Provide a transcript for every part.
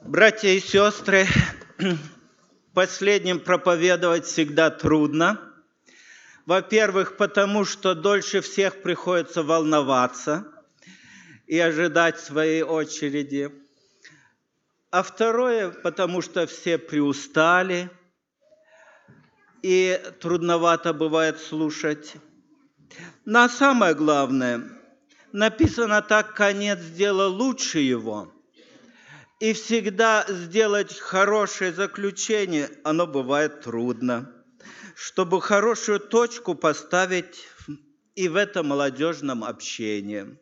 Братья и сестры, последним проповедовать всегда трудно. Во-первых, потому что дольше всех приходится волноваться и ожидать своей очереди. А второе, потому что все приустали, и трудновато бывает слушать. Но самое главное, написано так: конец дела лучше его. И всегда сделать хорошее заключение, оно бывает трудно. Чтобы хорошую точку поставить и в этом молодежном общении.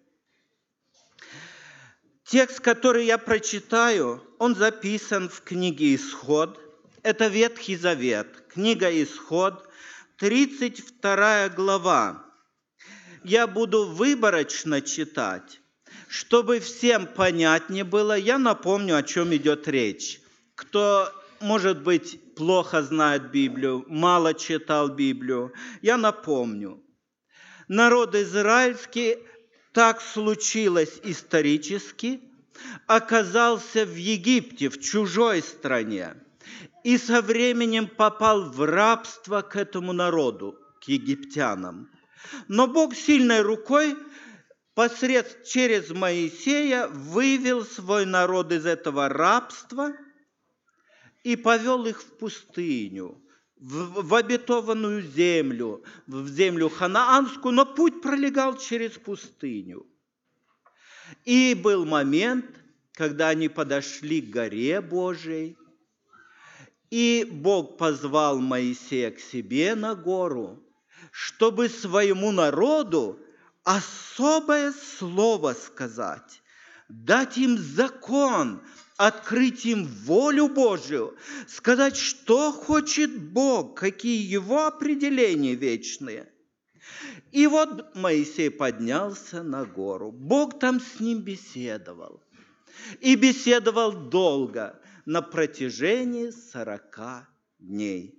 Текст, который я прочитаю, он записан в книге «Исход». Это Ветхий Завет, книга «Исход», 32 глава. Я буду выборочно читать. Чтобы всем понятнее было, я напомню, о чем идет речь. Кто, может быть, плохо знает Библию, мало читал Библию, я напомню. Народ израильский, так случилось исторически, оказался в Египте, в чужой стране, и со временем попал в рабство к этому народу, к египтянам. Но Бог сильной рукой через Моисея вывел свой народ из этого рабства и повел их в пустыню, в обетованную землю, в землю ханаанскую, но путь пролегал через пустыню. И был момент, когда они подошли к горе Божией, и Бог позвал Моисея к себе на гору, чтобы своему народу особое слово сказать, дать им закон, открыть им волю Божию, сказать, что хочет Бог, какие его определения вечные. И вот Моисей поднялся на гору. Бог там с ним беседовал. И беседовал долго, на протяжении 40 дней.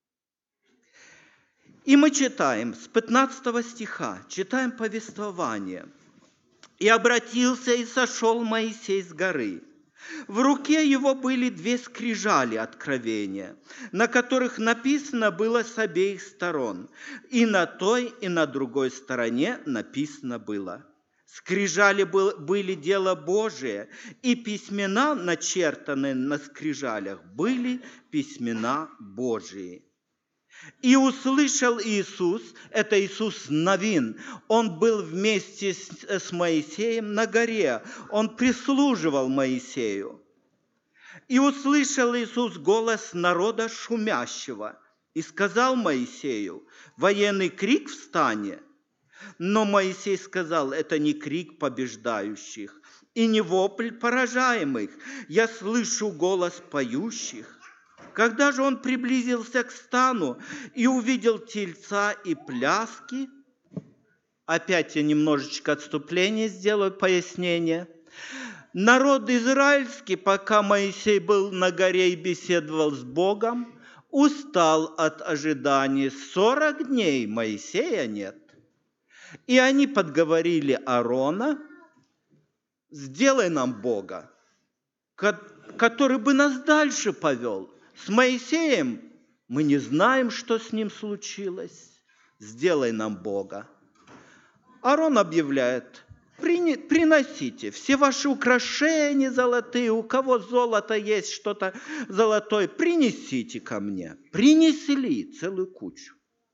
И мы читаем с 15 стиха, читаем повествование. «И обратился и сошел Моисей с горы. В руке его были 2 скрижали откровения, на которых написано было с обеих сторон. И на той, и на другой стороне написано было. Скрижали были дело Божие, и письмена, начертанные на скрижалях, были письмена Божии. И услышал Иисус, это Иисус Навин, он был вместе с Моисеем на горе, он прислуживал Моисею. И услышал Иисус голос народа шумящего, и сказал Моисею: военный крик в стане. Но Моисей сказал: это не крик побеждающих, и не вопль поражаемых, я слышу голос поющих. Когда же он приблизился к стану и увидел тельца и пляски, опять я немножечко отступление сделаю, пояснение. Народ израильский, пока Моисей был на горе и беседовал с Богом, устал от ожидания. 40 дней Моисея нет. И они подговорили Аарона: сделай нам Бога, который бы нас дальше повел. С Моисеем мы не знаем, что с ним случилось. Сделай нам Бога. Аарон объявляет: приносите все ваши украшения золотые, у кого золото есть, что-то золотое, принесите ко мне. Принесли целую кучу.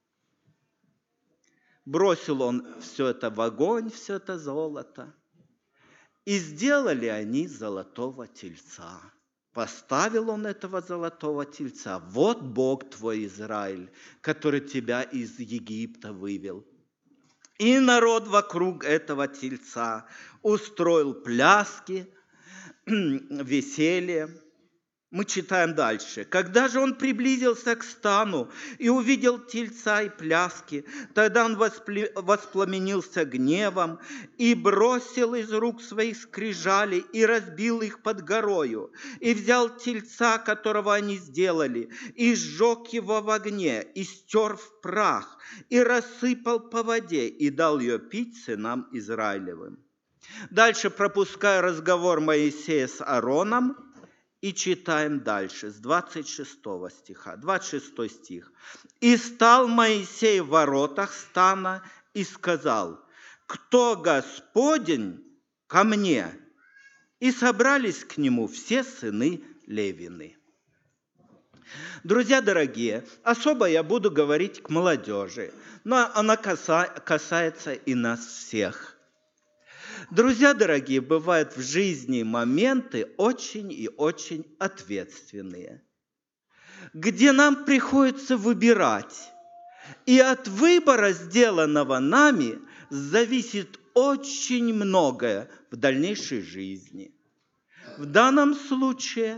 Бросил он все это в огонь, все это золото. И сделали они золотого тельца. Поставил он этого золотого тельца. Вот Бог твой, Израиль, который тебя из Египта вывел. И народ вокруг этого тельца устроил пляски, веселье. Мы читаем дальше. Когда же он приблизился к стану и увидел тельца и пляски, тогда он воспламенился гневом и бросил из рук своих скрижали и разбил их под горою, и взял тельца, которого они сделали, и сжег его в огне, и стер в прах, и рассыпал по воде, и дал ее пить сынам Израилевым. Дальше пропускаю разговор Моисея с Аароном, И читаем дальше, с 26 стиха, 26 стих. «И стал Моисей в воротах стана и сказал: кто Господень, ко мне?» И собрались к нему все сыны Левины». Друзья дорогие, особо я буду говорить к молодежи, но она касается и нас всех. Друзья дорогие, бывают в жизни моменты очень и очень ответственные, где нам приходится выбирать. И от выбора, сделанного нами, зависит очень многое в дальнейшей жизни. В данном случае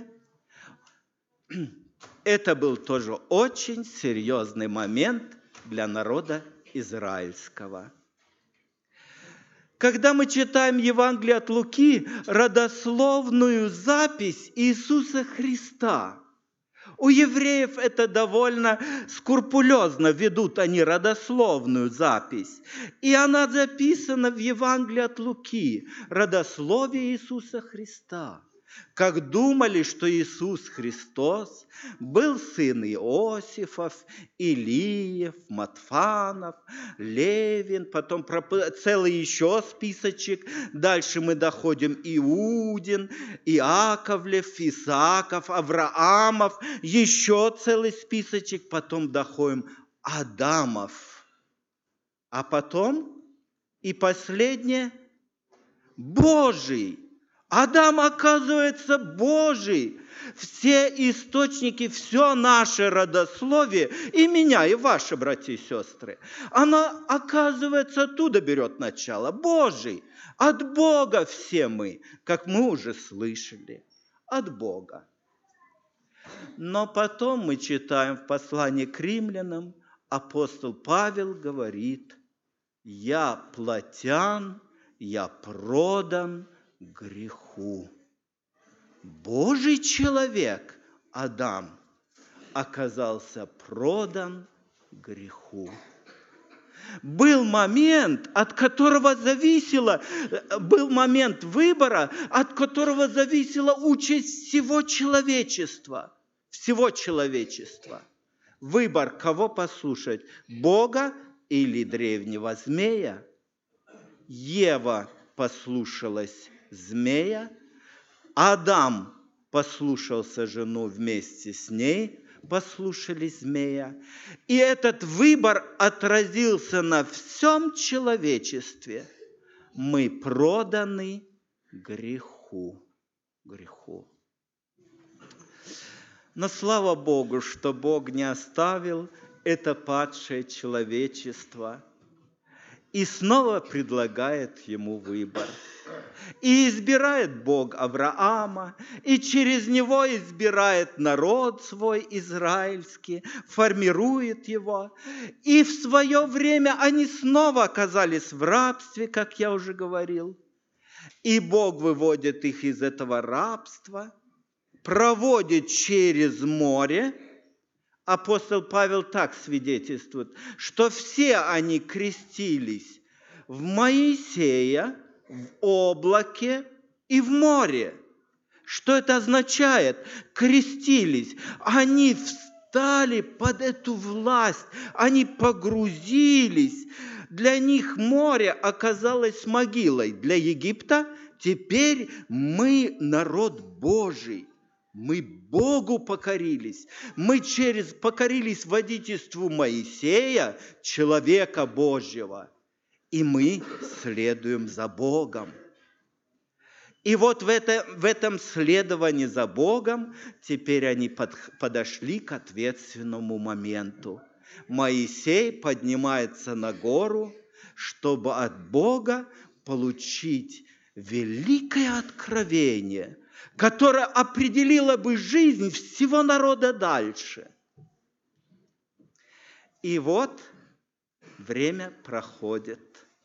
это был тоже очень серьезный момент для народа израильского. Когда мы читаем Евангелие от Луки, родословную запись Иисуса Христа, у евреев это довольно скрупулезно ведут они родословную запись. И она записана в Евангелии от Луки, родословие Иисуса Христа. Как думали, что Иисус Христос был сын Иосифов, Илиев, Матфанов, Левин, потом целый еще списочек. Дальше мы доходим Иудин, Иаковлев, Исааков, Авраамов, еще целый списочек. Потом доходим Адамов. А потом и последнее Божий. Адам, оказывается, Божий. Все источники, все наше родословие, и меня, и ваши, братья и сестры, оно, оказывается, оттуда берет начало. Божий. От Бога все мы, как мы уже слышали. От Бога. Но потом мы читаем в послании к римлянам, апостол Павел говорит: «Я плотян, я продан греху». Божий человек Адам оказался продан греху. Был момент, от которого зависело, был момент выбора, от которого зависела участь всего человечества. Всего человечества. Выбор, кого послушать, Бога или древнего змея. Ева послушалась змея, Адам послушался жену вместе с ней, послушали змея. И этот выбор отразился на всем человечестве. Мы проданы греху. Греху. Но слава Богу, что Бог не оставил это падшее человечество и снова предлагает ему выбор. И избирает Бог Авраама, и через него избирает народ свой израильский, формирует его. И в свое время они снова оказались в рабстве, как я уже говорил. И Бог выводит их из этого рабства, проводит через море. Апостол Павел так свидетельствует, что все они крестились в Моисея, в облаке и в море. Что это означает? Крестились. Они встали под эту власть, они погрузились. Для них море оказалось могилой. Для Египта теперь мы народ Божий. Мы Богу покорились. Мы покорились водительству Моисея, человека Божьего. И мы следуем за Богом. И вот в этом следовании за Богом теперь они подошли к ответственному моменту. Моисей поднимается на гору, чтобы от Бога получить великое откровение, которое определило бы жизнь всего народа дальше. И вот время проходит.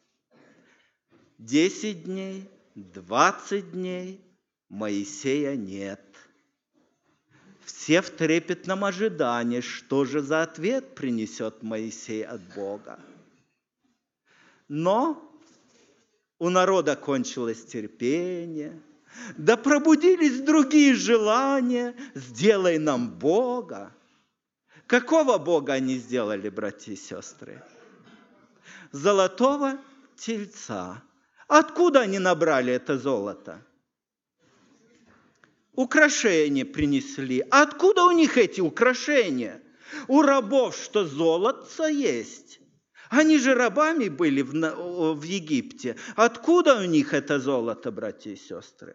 10 дней, 20 дней, Моисея нет. Все в трепетном ожидании, что же за ответ принесет Моисей от Бога. Но у народа кончилось терпение, Да пробудились другие желания, сделай нам Бога. Какого Бога они сделали, братья и сестры? Золотого тельца. Откуда они набрали это золото? Украшения принесли. Откуда у них эти украшения? У рабов что золото есть? Они же рабами были в Египте. Откуда у них это золото, братья и сестры?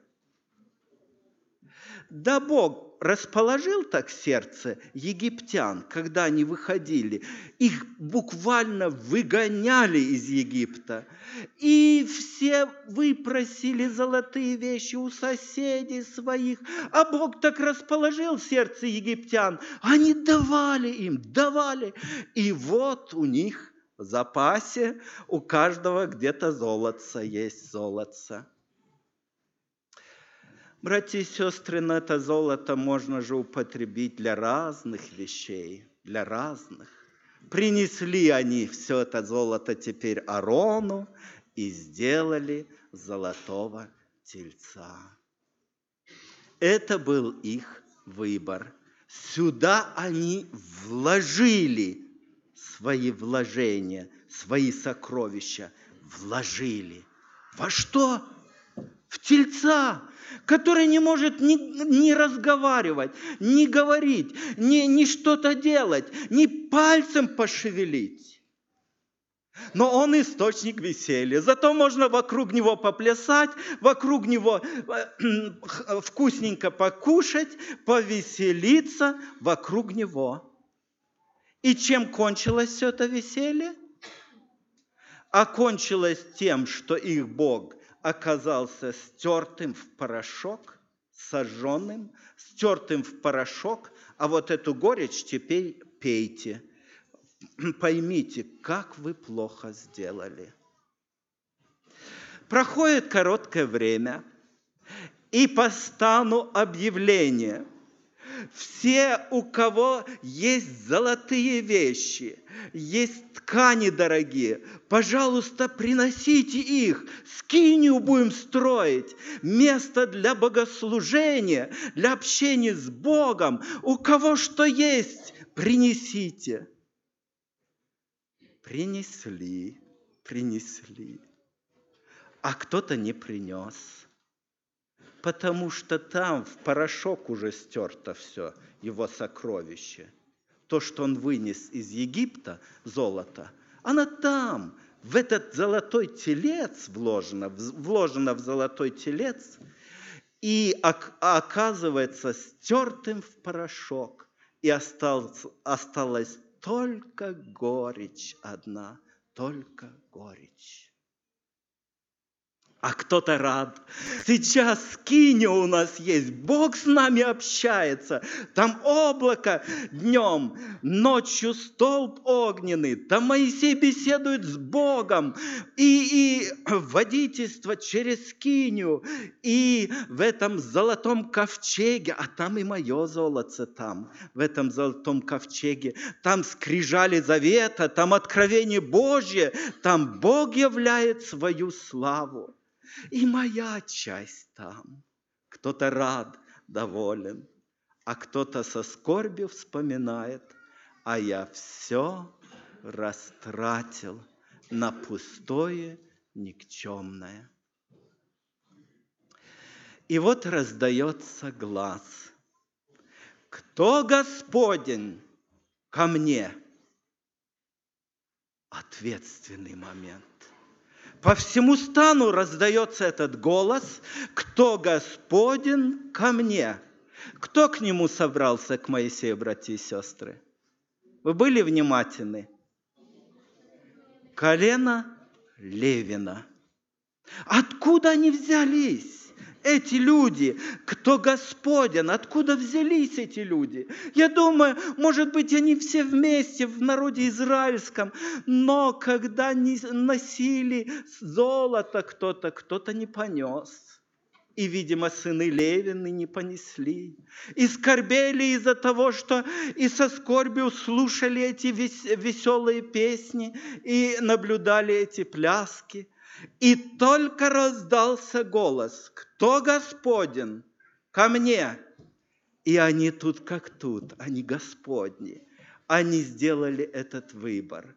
Да Бог расположил так сердце египтян, когда они выходили. Их буквально выгоняли из Египта. И все выпросили золотые вещи у соседей своих. А Бог так расположил сердце египтян. Они давали им, давали. И вот у них в запасе у каждого где-то золотце есть золотце. Братья и сестры, на это золото можно же употребить для разных вещей, для разных. Принесли они все это золото теперь Аарону и сделали золотого тельца. Это был их выбор. Сюда они вложили свои вложения, свои сокровища. Вложили. Во что? В тельца, который не может ни разговаривать, ни говорить, ни что-то делать, ни пальцем пошевелить. Но он источник веселья. Зато можно вокруг него поплясать, вокруг него вкусненько покушать, повеселиться вокруг него. И чем кончилось все это веселье? Окончилось тем, что их Бог оказался стертым в порошок, сожженным, стертым в порошок, а вот эту горечь теперь пейте. Поймите, как вы плохо сделали. Проходит короткое время, и по стану объявление. Все, у кого есть золотые вещи, есть ткани дорогие, пожалуйста, приносите их, скинию будем строить, место для богослужения, для общения с Богом. У кого что есть, принесите. Принесли. А кто-то не принес. Потому что там в порошок уже стерто все, его сокровище. То, что он вынес из Египта, золото, оно там, в этот золотой телец вложено в золотой телец, и оказывается стертым в порошок. И осталась только горечь одна, только горечь. А кто-то рад. Сейчас скиния у нас есть. Бог с нами общается. Там облако днем, ночью столб огненный. Там Моисей беседует с Богом. И водительство через скинию. И в этом золотом ковчеге. А там и мое золото там. В этом золотом ковчеге. Там скрижали завета. Там откровение Божье. Там Бог являет свою славу. И моя часть там. Кто-то рад, доволен, а кто-то со скорбью вспоминает, а я все растратил на пустое, никчемное. И вот раздается глас. Кто Господень ко мне? Ответственный момент. По всему стану раздается этот голос, кто Господен ко мне. Кто к нему собрался, к Моисею, братья и сестры? Вы были внимательны? Колено Левина. Откуда они взялись? Эти люди, кто Господен, откуда взялись эти люди? Я думаю, может быть, они все вместе в народе израильском, но когда носили золото кто-то не понес. И, видимо, сыны Левины не понесли. И скорбели из-за того, что и со скорбью слушали эти веселые песни и наблюдали эти пляски. И только раздался голос: «Кто Господен? Ко мне!» И они тут как тут, они Господни. Они сделали этот выбор.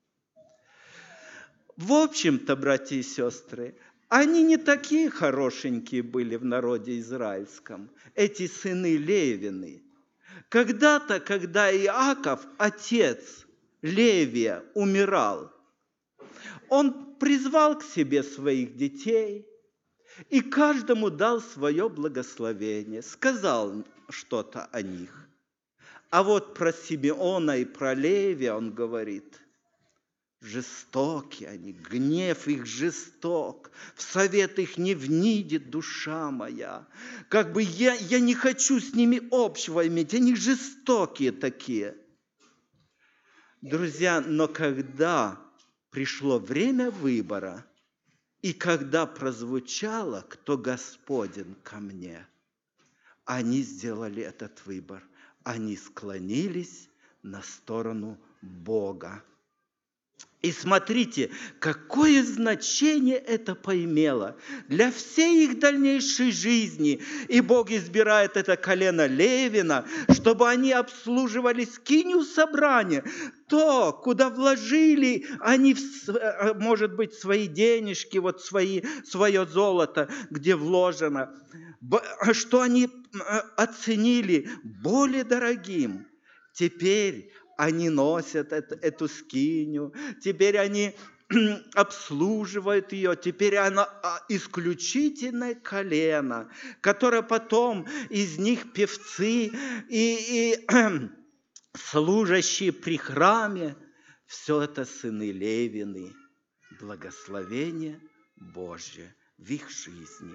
В общем-то, братья и сестры, они не такие хорошенькие были в народе израильском, эти сыны Левины. Когда-то, когда Иаков, отец Левия, умирал, он призвал к себе своих детей и каждому дал свое благословение, сказал что-то о них. А вот про Симеона и про Левия он говорит: жестоки они, гнев их жесток, в совет их не внидит душа моя. Как бы я не хочу с ними общего иметь, они жестокие такие. Друзья, но когда пришло время выбора, и когда прозвучало: «Кто Господен ко мне?», они сделали этот выбор. Они склонились на сторону Бога. И смотрите, какое значение это поимело для всей их дальнейшей жизни. И Бог избирает это колено Левина, чтобы они обслуживали скинию собрания, то, куда вложили они, может быть, свои денежки, вот свое золото, где вложено, что они оценили более дорогим. Теперь они носят эту скинию, теперь они обслуживают ее, теперь она исключительное колено, которое потом из них певцы и служащие при храме, все это сыны Левины, благословение Божье в их жизни.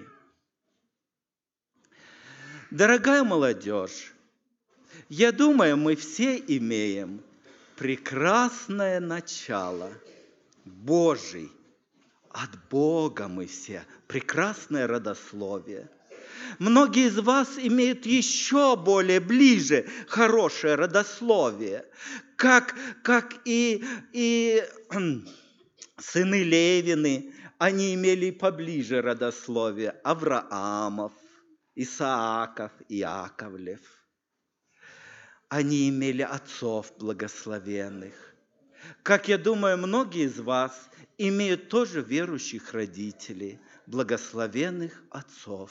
Дорогая молодежь, я думаю, мы все имеем прекрасное начало, Божий, от Бога мы все, прекрасное родословие. Многие из вас имеют еще более ближе хорошее родословие, как и сыны Левины, они имели поближе родословие: Авраамов, Исааков, Иаковлев. Они имели отцов благословенных. Как я думаю, многие из вас имеют тоже верующих родителей, благословенных отцов.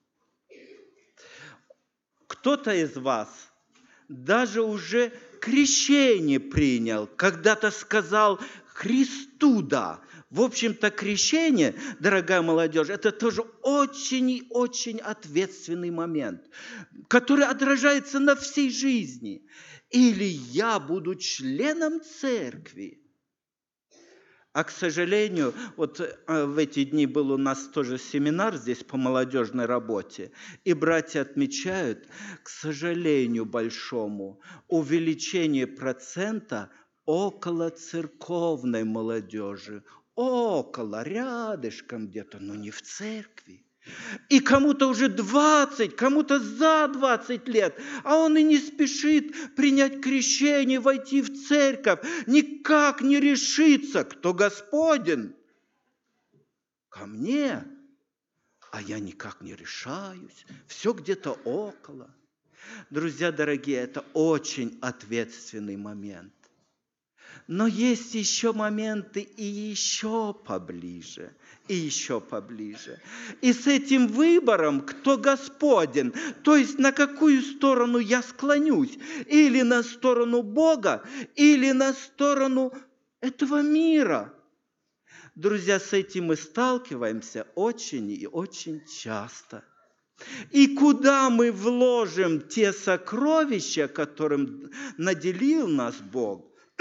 Кто-то из вас даже уже крещение принял, когда-то сказал Христу «да». В общем-то, крещение, дорогая молодежь, это тоже очень и очень ответственный момент, который отражается на всей жизни. Или я буду членом церкви. А, к сожалению, вот в эти дни был у нас тоже семинар здесь по молодежной работе, и братья отмечают, к сожалению большому, увеличение процента около церковной молодежи, около, рядышком где-то, но не в церкви. И кому-то уже 20, кому-то за 20 лет, а он и не спешит принять крещение, войти в церковь, никак не решится, кто Господен ко мне, а я никак не решаюсь, все где-то около. Друзья дорогие, это очень ответственный момент. Но есть еще моменты и еще поближе, и еще поближе. И с этим выбором, кто Господен, то есть на какую сторону я склонюсь, или на сторону Бога, или на сторону этого мира. Друзья, с этим мы сталкиваемся очень и очень часто. И куда мы вложим те сокровища, которым наделил нас Бог,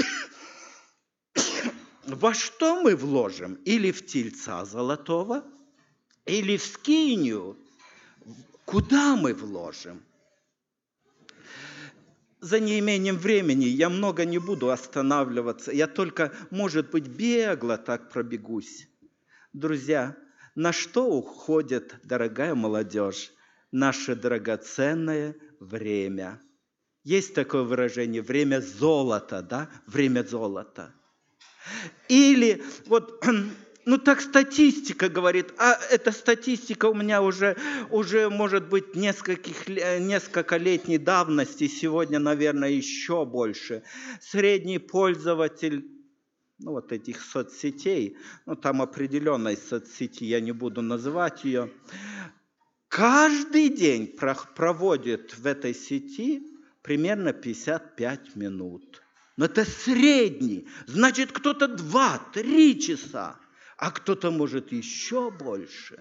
во что мы вложим? Или в тельца золотого, или в скинию? Куда мы вложим? За неимением времени я много не буду останавливаться. Я только, может быть, бегло так пробегусь. Друзья, на что уходит, дорогая молодежь, наше драгоценное время? Есть такое выражение: время золота, да? Время золота. Или вот Ну так статистика говорит, а эта статистика у меня уже может быть нескольколетней давности, сегодня, наверное, еще больше. Средний пользователь вот этих соцсетей, там определенной соцсети, я не буду называть ее, каждый день проводит в этой сети примерно 55 минут. Но это средний, значит, кто-то 2-3 часа. А кто-то может еще больше.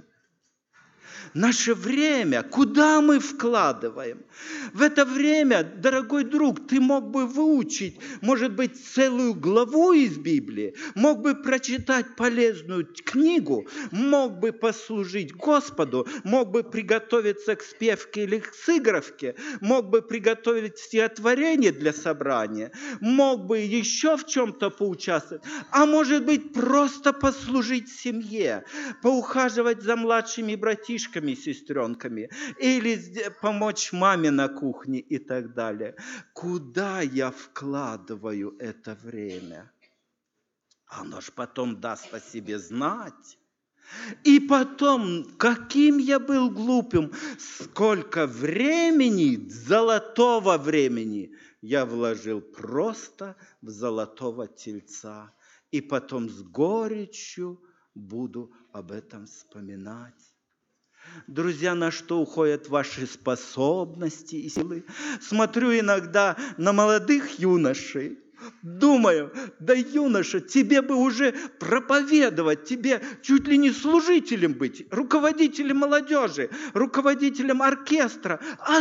Наше время, куда мы вкладываем? В это время, дорогой друг, ты мог бы выучить, может быть, целую главу из Библии, мог бы прочитать полезную книгу, мог бы послужить Господу, мог бы приготовиться к спевке или к сыгравке, мог бы приготовить стихотворение для собрания, мог бы еще в чем-то поучаствовать, а может быть, просто послужить семье, поухаживать за младшими братишками, сестренками, или помочь маме на кухне и так далее. Куда я вкладываю это время? Оно ж потом даст о себе знать. И потом, каким я был глупым, сколько времени, золотого времени я вложил просто в золотого тельца. И потом с горечью буду об этом вспоминать. Друзья, на что уходят ваши способности и силы? Смотрю иногда на молодых юношей, думаю, да, юноша, тебе бы уже проповедовать, тебе чуть ли не служителем быть, руководителем молодежи, руководителем оркестра, а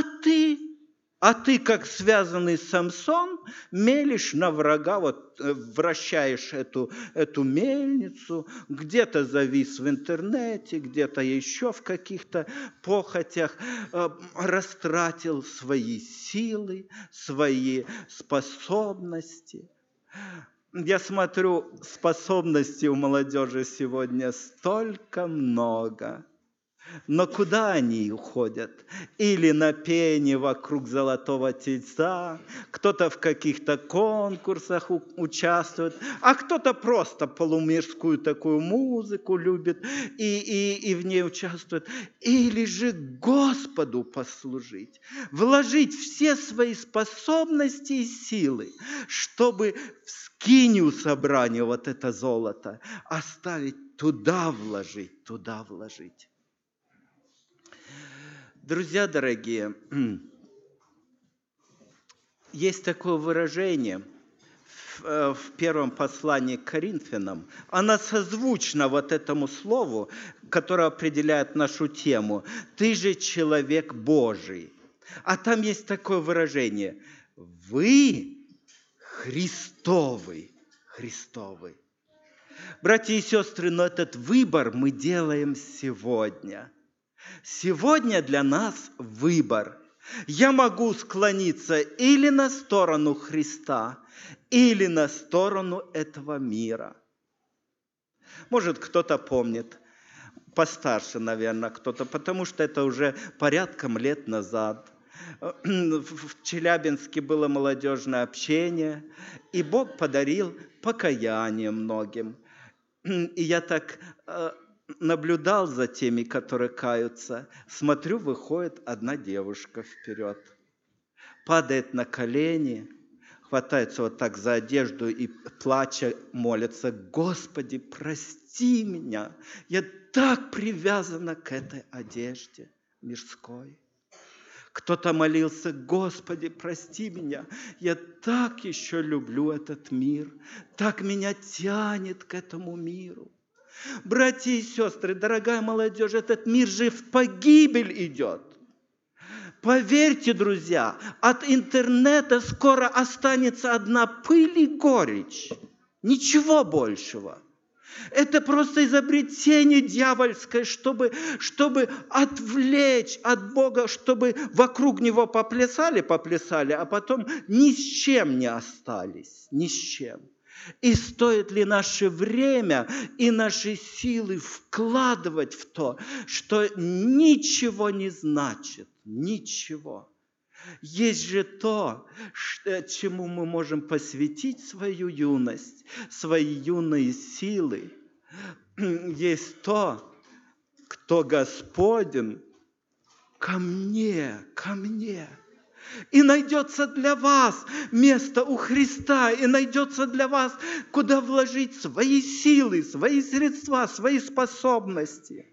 ты, как связанный Самсон, мелешь на врага, вращаешь эту мельницу, где-то завис в интернете, где-то еще в каких-то похотях, растратил свои силы, свои способности. Я смотрю, способностей у молодежи сегодня столько много. Но куда они уходят? Или на пение вокруг золотого тельца, кто-то в каких-то конкурсах участвует, а кто-то просто полумирскую такую музыку любит и в ней участвует. Или же Господу послужить, вложить все свои способности и силы, чтобы в скинию собрания вот это золото оставить, туда вложить, туда вложить. Друзья дорогие, есть такое выражение в первом послании к Коринфянам. Оно созвучно вот этому слову, которое определяет нашу тему. «Ты же человек Божий». А там есть такое выражение. «Вы Христовы». Христовы. Братья и сестры, но этот выбор мы делаем сегодня. Сегодня для нас выбор. Я могу склониться или на сторону Христа, или на сторону этого мира. Может, кто-то помнит, постарше, наверное, кто-то, потому что это уже порядком лет назад. В Челябинске было молодежное общение, и Бог подарил покаяние многим. И я так наблюдал за теми, которые каются. Смотрю, выходит одна девушка вперед, падает на колени, хватается вот так за одежду и, плача, молится: «Господи, прости меня, я так привязана к этой одежде мирской». Кто-то молился: «Господи, прости меня, я так еще люблю этот мир, так меня тянет к этому миру». Братья и сестры, дорогая молодежь, этот мир же в погибель идет. Поверьте, друзья, от интернета скоро останется одна пыль и горечь. Ничего большего. Это просто изобретение дьявольское, чтобы отвлечь от Бога, чтобы вокруг Него поплясали, а потом ни с чем не остались, ни с чем. И стоит ли наше время и наши силы вкладывать в то, что ничего не значит, ничего. Есть же то, чему мы можем посвятить свою юность, свои юные силы. есть то, кто Господен, ко мне, ко мне. И найдется для вас место у Христа, и найдется для вас, куда вложить свои силы, свои средства, свои способности.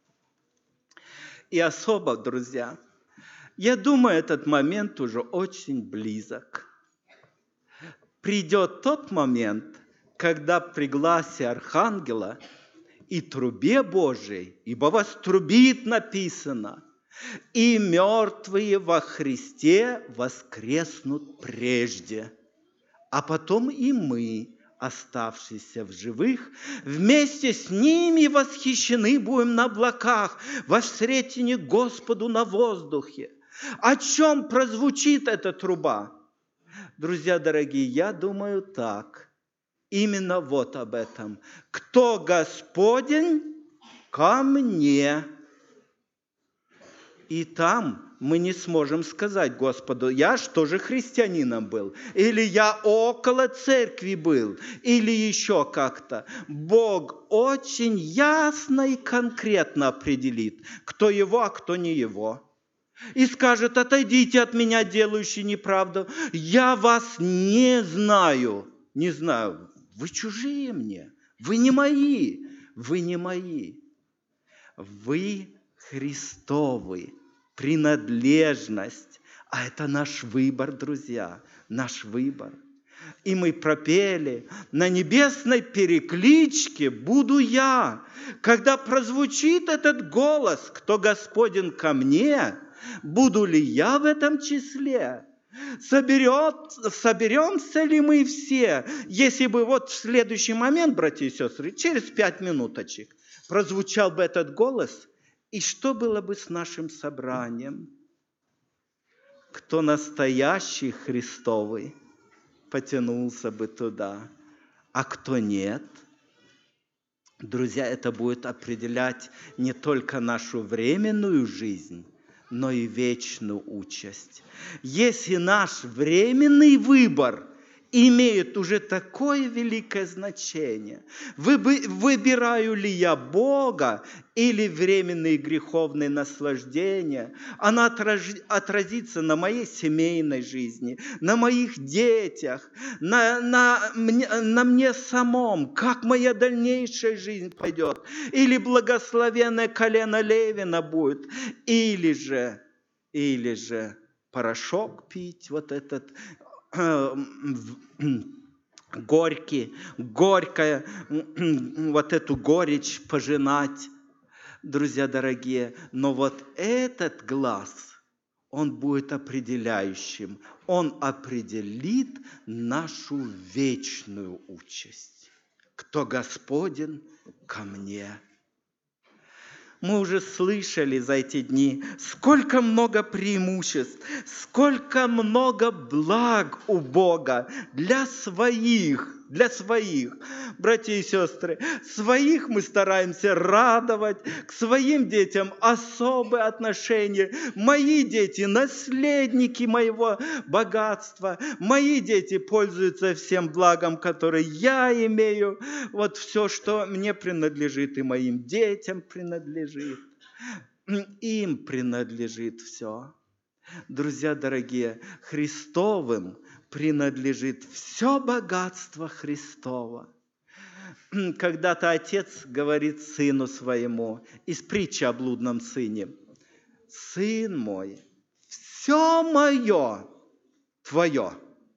И особо, друзья, я думаю, этот момент уже очень близок. Придет тот момент, когда при гласе архангела и трубе Божией, ибо вострубит написано, и мертвые во Христе воскреснут прежде, а потом и мы, оставшиеся в живых, вместе с ними восхищены будем на облаках, во встретине Господу на воздухе. О чем прозвучит эта труба? Друзья дорогие, я думаю так. Именно вот об этом. Кто Господень, ко мне. И там мы не сможем сказать Господу, я же тоже христианином был, или я около церкви был, или еще как-то. Бог очень ясно и конкретно определит, кто его, а кто не его. И скажет, отойдите от меня, делающие неправду, я вас не знаю. Не знаю, вы чужие мне, вы не мои, вы не мои. Вы Христовы, принадлежность. А это наш выбор, друзья, наш выбор. И мы пропели, на небесной перекличке буду я. Когда прозвучит этот голос, кто Господен ко мне, буду ли я в этом числе? Соберемся ли мы все, если бы вот в следующий момент, братья и сестры, через 5 минуточек, прозвучал бы этот голос, и что было бы с нашим собранием? Кто настоящий Христовый, потянулся бы туда, а кто нет? Друзья, это будет определять не только нашу временную жизнь, но и вечную участь. Если наш временный выбор имеет уже такое великое значение, выбираю ли я Бога или временные греховные наслаждения, она отразится на моей семейной жизни, на моих детях, на мне самом, как моя дальнейшая жизнь пойдет, или благословенное колено Левина будет, или же порошок пить, вот этот горькое, вот эту горечь пожинать, друзья дорогие. Но вот этот глаз, он будет определяющим. Он определит нашу вечную участь. Кто Господен, ко мне. Мы уже слышали за эти дни, сколько много преимуществ, сколько много благ у Бога для своих. Братья и сестры, своих мы стараемся радовать, к своим детям особое отношение. Мои дети – наследники моего богатства, мои дети пользуются всем благом, которое я имею. Вот все, что мне принадлежит, и моим детям принадлежит. Им принадлежит все. Друзья дорогие, Христовым принадлежит все богатство Христово. Когда-то отец говорит сыну своему из притчи о блудном сыне: «Сын мой, все мое твое».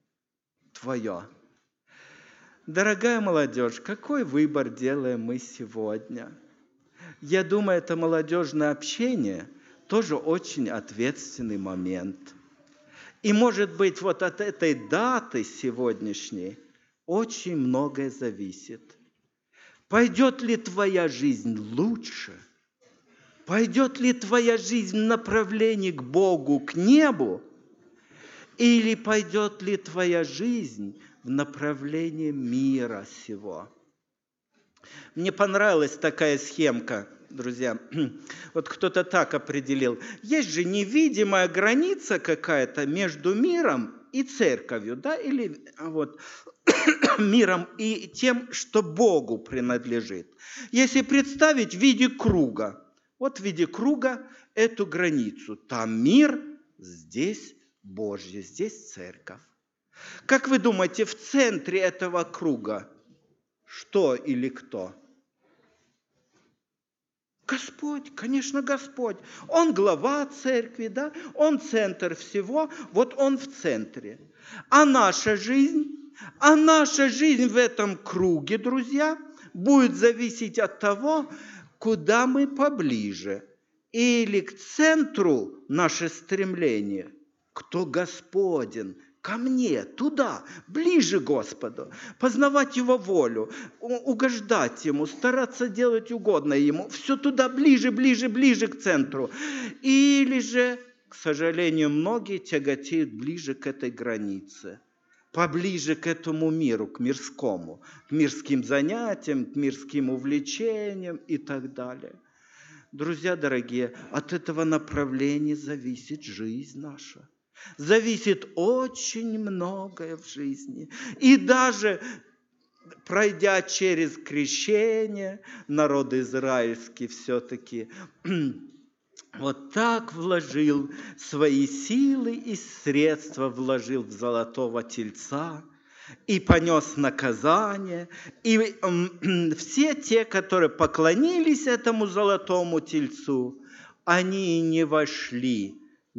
Дорогая молодежь, какой выбор делаем мы сегодня? Я думаю, это молодежное общение тоже очень ответственный момент. И, может быть, вот от этой даты сегодняшней очень многое зависит. Пойдет ли твоя жизнь лучше? Пойдет ли твоя жизнь в направлении к Богу, к небу? Или пойдет ли твоя жизнь в направлении мира сего? Мне понравилась такая схемка. друзья, вот кто-то так определил, есть же невидимая граница какая-то между миром и церковью, да, или вот миром и тем, что Богу принадлежит. Если представить в виде круга, вот в виде круга эту границу, там мир, здесь Божье, здесь церковь. Как вы думаете, в центре этого круга что или кто? Господь, конечно, Господь. Он глава церкви, да? Он центр всего, вот Он в центре. А наша жизнь в этом круге, друзья, будет зависеть от того, куда мы поближе. Или к центру наше стремление, кто Господен, ко мне, туда, ближе к Господу, познавать Его волю, угождать Ему, стараться делать угодно Ему, все туда ближе, ближе, ближе к центру. Или же, к сожалению, многие тяготеют ближе к этой границе, поближе к этому миру, к мирскому, к мирским занятиям, к мирским увлечениям и так далее. Друзья дорогие, от этого направления зависит жизнь наша. Зависит очень многое в жизни. И даже пройдя через крещение, народ израильский все-таки вот так вложил свои силы и средства, вложил в золотого тельца и понес наказание. И все те, которые поклонились этому золотому тельцу, они не вошли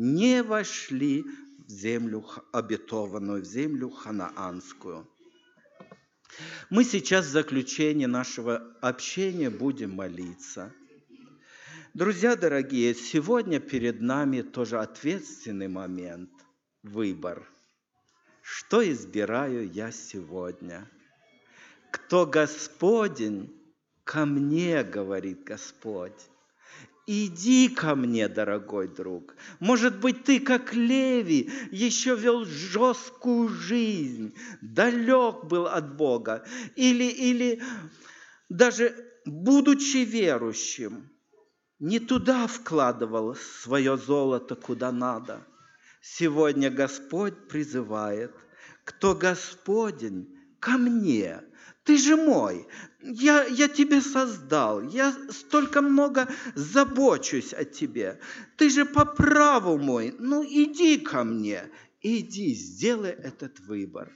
в землю обетованную, в землю ханаанскую. Мы сейчас в заключении нашего общения будем молиться. Друзья дорогие, сегодня перед нами тоже ответственный момент, выбор. Что избираю я сегодня? Кто Господень, ко мне, говорит Господь. Иди ко мне, дорогой друг. Может быть, ты, как Левий, еще вел жесткую жизнь, далек был от Бога. Или даже будучи верующим, не туда вкладывал свое золото, куда надо. Сегодня Господь призывает, кто Господень, ко мне. Ты же мой, я тебя создал, я столько много забочусь о тебе. Ты же по праву мой, ну иди ко мне, иди, сделай этот выбор.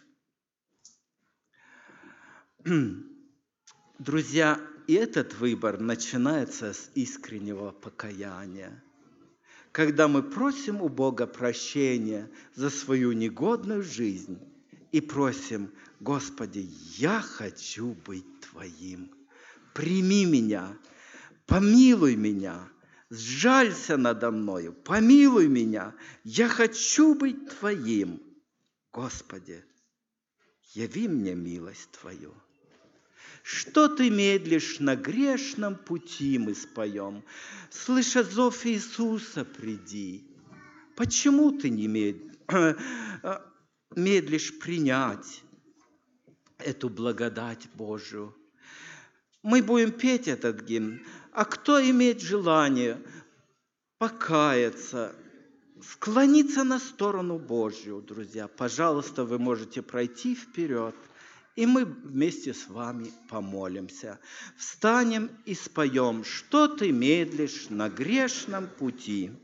Друзья, и этот выбор начинается с искреннего покаяния. Когда мы просим у Бога прощения за свою негодную жизнь и просим: Господи, я хочу быть Твоим. Прими меня, помилуй меня, сжалься надо мною, помилуй меня. Я хочу быть Твоим. Господи, яви мне милость Твою. Что ты медлишь на грешном пути, мы споем. Слыша зов Иисуса, приди. Почему ты не медлишь принять эту благодать Божию? Мы будем петь этот гимн. А кто имеет желание покаяться, склониться на сторону Божью, друзья, пожалуйста, вы можете пройти вперед. И мы вместе с вами помолимся. Встанем и споем: что ты медлишь на грешном пути.